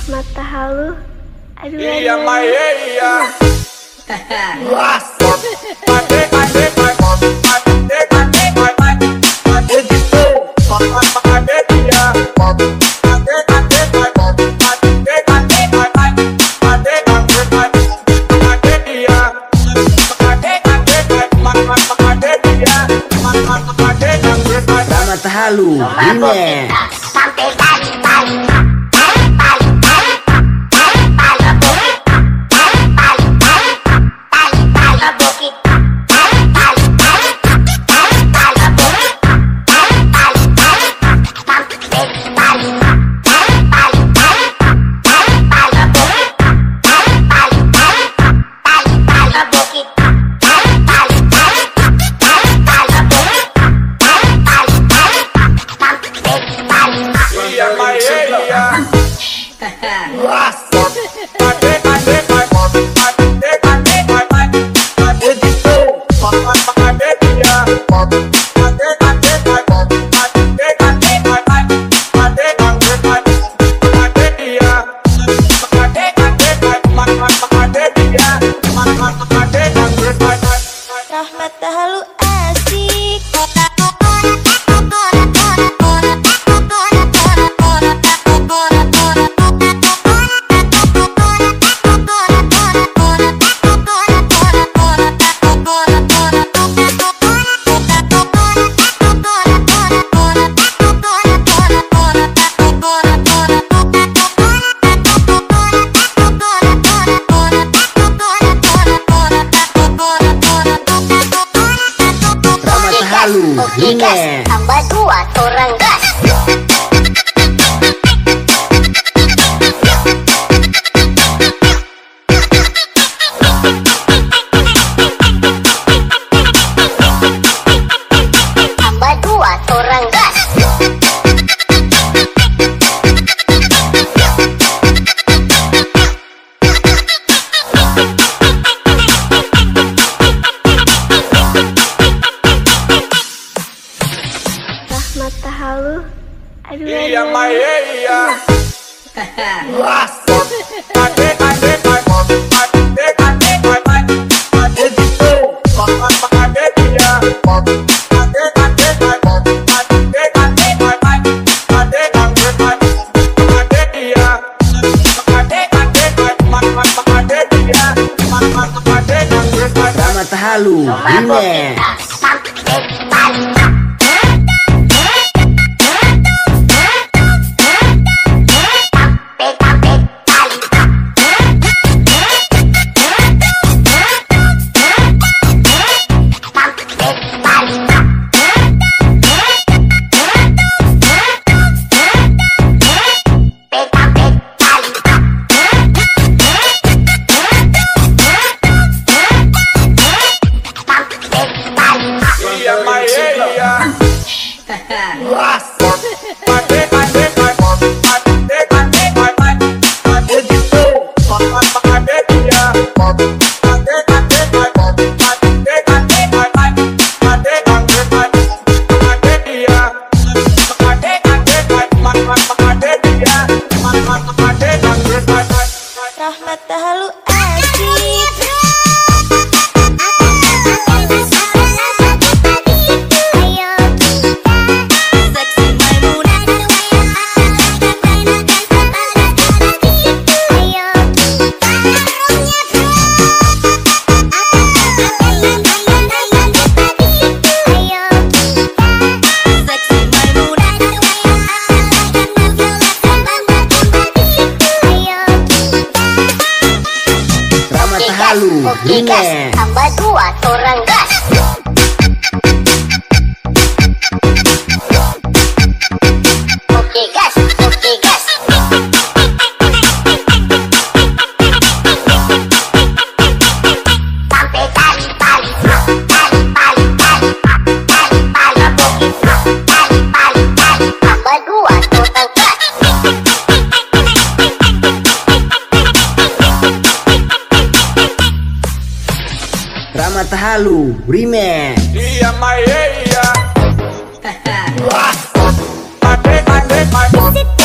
Mata halu, aduh Iya mah iya. Mata halu, ini. sampai tali Mata halu asik. Oke gas, tambah 2 orang gas. Tambah 2 orang gas. Mata halu, aduh Iya mah iya. Mata halu, ini. Mata halu asik. Oke gas, tambah 2 orang gas. Oke gas, oke gas. Sampai tali tambah 2 orang gas. Mata halu, remix. Iya mah iya. Visit